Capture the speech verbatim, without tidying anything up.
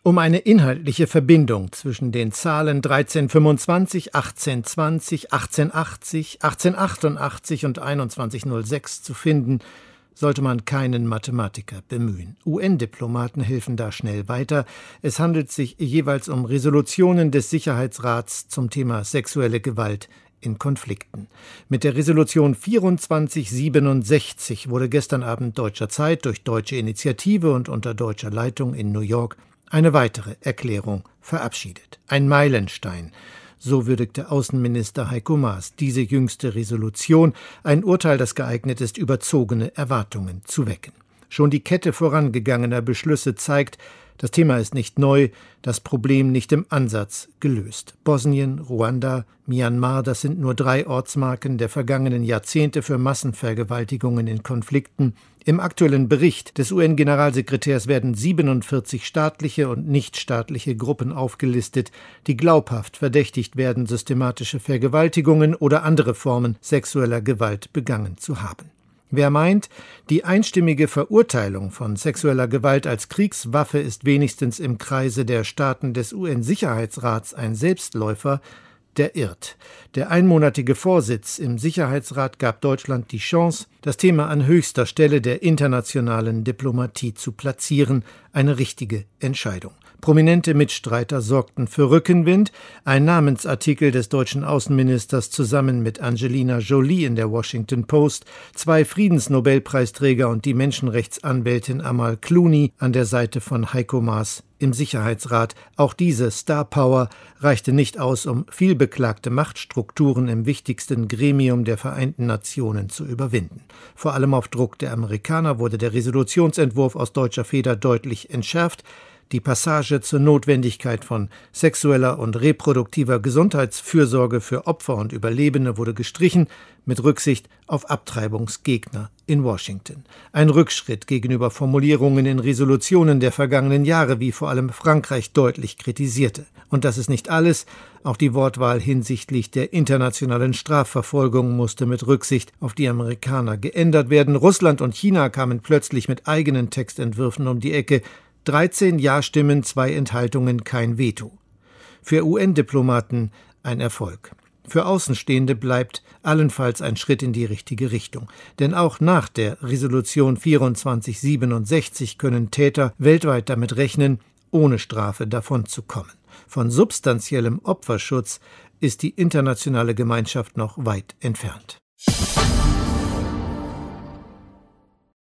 Um eine inhaltliche Verbindung zwischen den Zahlen dreizehnhundertfünfundzwanzig, achtzehnhundertzwanzig, achtzehnhundertachtzig, achtzehnhundertachtundachtzig und einundzwanzig null sechs zu finden, sollte man keinen Mathematiker bemühen. U N-Diplomaten helfen da schnell weiter. Es handelt sich jeweils um Resolutionen des Sicherheitsrats zum Thema sexuelle Gewalt in Konflikten. Mit der Resolution vierundzwanzig siebenundsechzig wurde gestern Abend deutscher Zeit durch deutsche Initiative und unter deutscher Leitung in New York eine weitere Erklärung verabschiedet. Ein Meilenstein. So würdigte Außenminister Heiko Maas diese jüngste Resolution, ein Urteil, das geeignet ist, überzogene Erwartungen zu wecken. Schon die Kette vorangegangener Beschlüsse zeigt, das Thema ist nicht neu, das Problem nicht im Ansatz gelöst. Bosnien, Ruanda, Myanmar, das sind nur drei Ortsmarken der vergangenen Jahrzehnte für Massenvergewaltigungen in Konflikten. Im aktuellen Bericht des U N-Generalsekretärs werden siebenundvierzig staatliche und nichtstaatliche Gruppen aufgelistet, die glaubhaft verdächtigt werden, systematische Vergewaltigungen oder andere Formen sexueller Gewalt begangen zu haben. Wer meint, die einstimmige Verurteilung von sexueller Gewalt als Kriegswaffe ist wenigstens im Kreise der Staaten des U N-Sicherheitsrats ein Selbstläufer, der irrt. Der einmonatige Vorsitz im Sicherheitsrat gab Deutschland die Chance, das Thema an höchster Stelle der internationalen Diplomatie zu platzieren, eine richtige Entscheidung. Prominente Mitstreiter sorgten für Rückenwind. Ein Namensartikel des deutschen Außenministers zusammen mit Angelina Jolie in der Washington Post, zwei Friedensnobelpreisträger und die Menschenrechtsanwältin Amal Clooney an der Seite von Heiko Maas im Sicherheitsrat. Auch diese Star-Power reichte nicht aus, um vielbeklagte Machtstrukturen im wichtigsten Gremium der Vereinten Nationen zu überwinden. Vor allem auf Druck der Amerikaner wurde der Resolutionsentwurf aus deutscher Feder deutlich entschärft. Die Passage zur Notwendigkeit von sexueller und reproduktiver Gesundheitsfürsorge für Opfer und Überlebende wurde gestrichen, mit Rücksicht auf Abtreibungsgegner in Washington. Ein Rückschritt gegenüber Formulierungen in Resolutionen der vergangenen Jahre, wie vor allem Frankreich deutlich kritisierte. Und das ist nicht alles. Auch die Wortwahl hinsichtlich der internationalen Strafverfolgung musste mit Rücksicht auf die Amerikaner geändert werden. Russland und China kamen plötzlich mit eigenen Textentwürfen um die Ecke. dreizehn Ja-Stimmen, zwei Enthaltungen, kein Veto. Für U N-Diplomaten ein Erfolg. Für Außenstehende bleibt allenfalls ein Schritt in die richtige Richtung. Denn auch nach der Resolution vierundzwanzig siebenundsechzig können Täter weltweit damit rechnen, ohne Strafe davonzukommen. Von substanziellem Opferschutz ist die internationale Gemeinschaft noch weit entfernt.